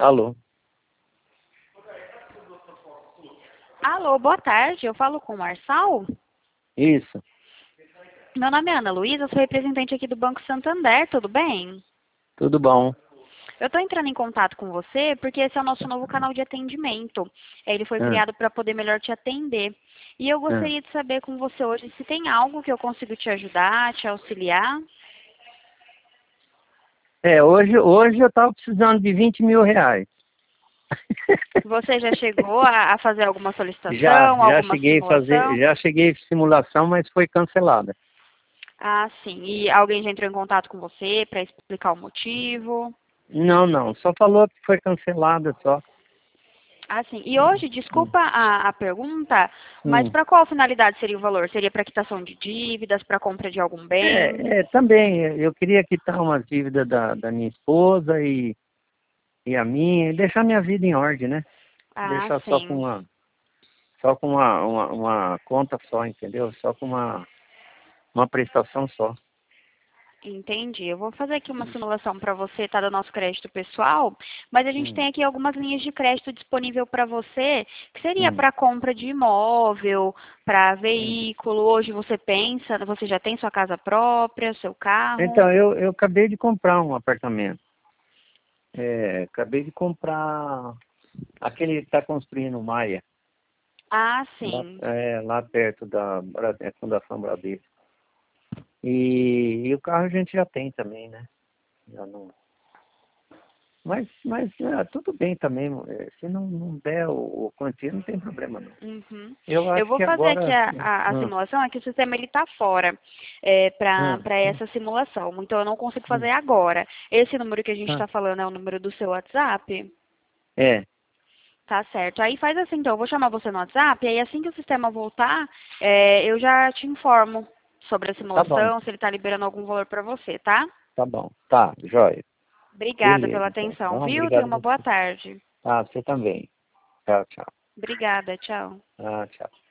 Alô? Alô, boa tarde. Eu falo com o Marçal? Isso. Meu nome é Ana Luísa, sou representante aqui do Banco Santander, tudo bem? Tudo bom? Eu estou entrando em contato com você porque esse é o nosso novo canal de atendimento. Ele foi Ah, criado para poder melhor te atender. E eu ah. gostaria de saber com você hoje se tem algo que eu consigo te ajudar, te auxiliar. Hoje eu estava precisando de 20 mil reais. Você já chegou a fazer alguma Já, solicitação, já alguma cheguei a fazer, simulação? já cheguei a simulação, mas foi cancelada. Ah, sim. E alguém já entrou em contato com você para explicar o motivo? Não, só falou que foi cancelada só. Ah, sim. E hoje, desculpa a pergunta, mas Hum. para qual finalidade seria o valor? Seria para quitação de dívidas, para compra de algum bem? Também, eu queria quitar umas dívidas da minha esposa e a minha, e deixar minha vida em ordem, né? Ah, Deixar sim. só com uma conta só, entendeu? Só com uma prestação só. Entendi. Eu vou fazer aqui uma simulação para você, tá, do nosso crédito pessoal, mas a gente Hum, tem aqui algumas linhas de crédito disponível para você, que seria hum, para compra de imóvel, para hum. veículo. Hoje você pensa, você já tem sua casa própria, seu carro? Então, eu acabei de comprar um apartamento. Acabei de comprar aquele que está construindo o Maia, Ah, lá, sim. lá perto da Fundação Bradesco. E o carro a gente já tem também, né? Já não... Mas tudo bem também. Se não der o quantia, não tem problema não. Uhum. Eu Eu acho vou que fazer aqui agora... a Hum, simulação, é que o sistema ele está fora hum, para essa simulação, então eu não consigo fazer hum, agora. Esse número que a gente hum. está falando é o número do seu WhatsApp? É, Tá certo. Aí faz assim, então, eu vou chamar você no WhatsApp, e aí assim que o sistema voltar, eu já te informo sobre a tá bom, simulação, se ele está liberando algum valor para você, tá? tá bom. Tá, joia. Obrigada pela Beleza, então. atenção, Não, viu? Tenha obrigado a uma boa você. tarde. Tá, você também. Tchau, tchau. Obrigada, tchau. Ah, tchau.